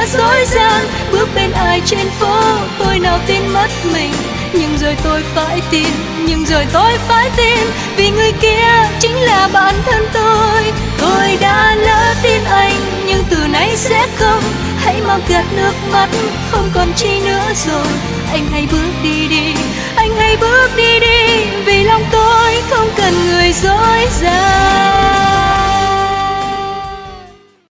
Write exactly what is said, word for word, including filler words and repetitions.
quá dối gian. Bước bên ai trên phố tôi nào tin mất mình, nhưng rồi tôi phải tin, nhưng rồi tôi phải tin, vì người kia chính là bản thân tôi. Tôi đã lỡ tin anh nhưng từ nay sẽ không, hãy mau gạt nước mắt, không còn chi nữa rồi. Anh hãy bước đi đi, anh hãy bước đi đi, vì lòng tôi không cần người dối gian.